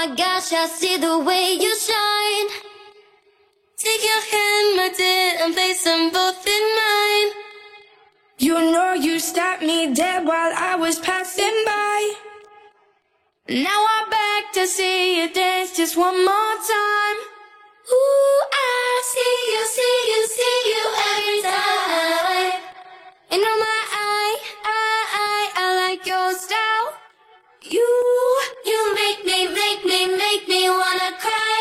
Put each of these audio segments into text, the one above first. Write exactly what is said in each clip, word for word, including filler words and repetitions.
my gosh, I see the way you shine. Take your hand, my dear, and place them both in mine. You know you stopped me dead while I was passing by. Now I'm back to see you dance just one more time. Ooh, I see you, see you, see you every time. And on my eye, I, I, I like your style. You, you make me, make me, make me wanna cry.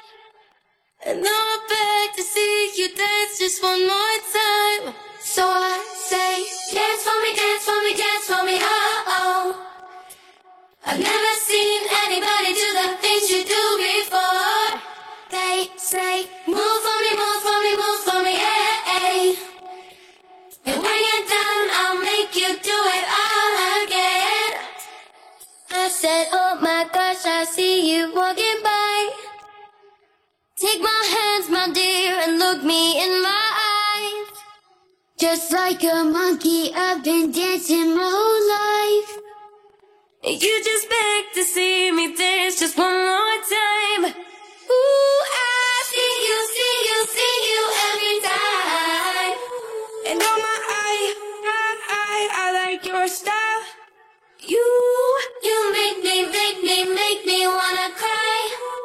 And now I'm back to see you dance just one more time. So I say, dance for me, dance for me, dance for me, oh, oh. I've never seen anybody do the things you do before. They say, move for me, move for me, move for me, hey, hey. And when you're done, I'll make you do it all again. I said, oh my gosh, I see you walking by. Take my hands, my dear, and look me in my eyes. Just like a monkey, I've been dancing my whole life. You just beg to see me dance just one more time. Ooh, I see you, see you, see you every time. And on my eye, I, I, I like your style. You, you make me, make me, make me wanna cry.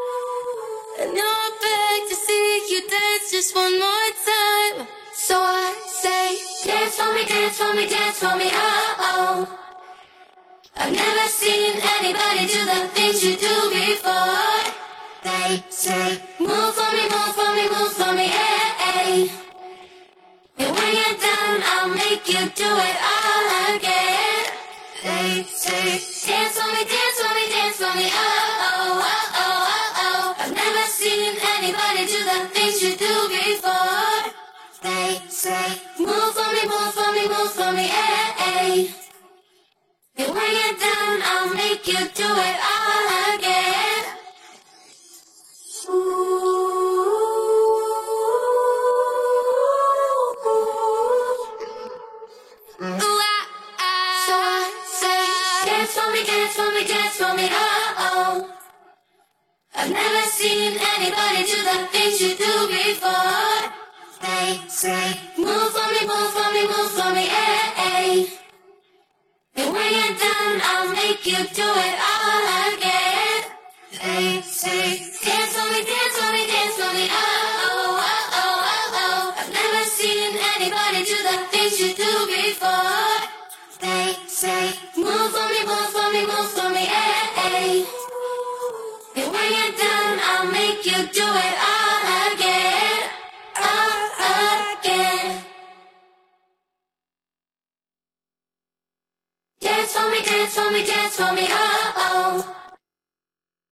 And now I'm back to see you dance just one more time. So I say, dance for me, dance for me, dance for me, oh, oh. I've never seen anybody do the things you do before. They say, move for me, move for me, move for me, hey, hey. And when you're done, I'll make you do it all again. They say, dance for me, dance for me, dance for me, oh, oh, oh, oh, oh, oh. I've never seen anybody do the things you do before. They say, move for me, move for me, move for me, hey, hey. And when you're done, I'll make you do it all again. Ooh. Ooh, ah, ah. So I say, dance for me, dance for me, dance for me, oh, oh. I've never seen anybody do the things you do before. They say, move for me, move for me, move for me, hey, hey. And when you're done, I'll make you do it all again. They say, dance for me, dance for me, dance for me, oh, oh, oh, oh, oh, oh. I've never seen anybody do the things you do before. They say, move for me, move for me, move for me, hey, hey. And when you're done, I'll make you do it all again, all again. Dance for me, dance for me, dance for me, oh, oh.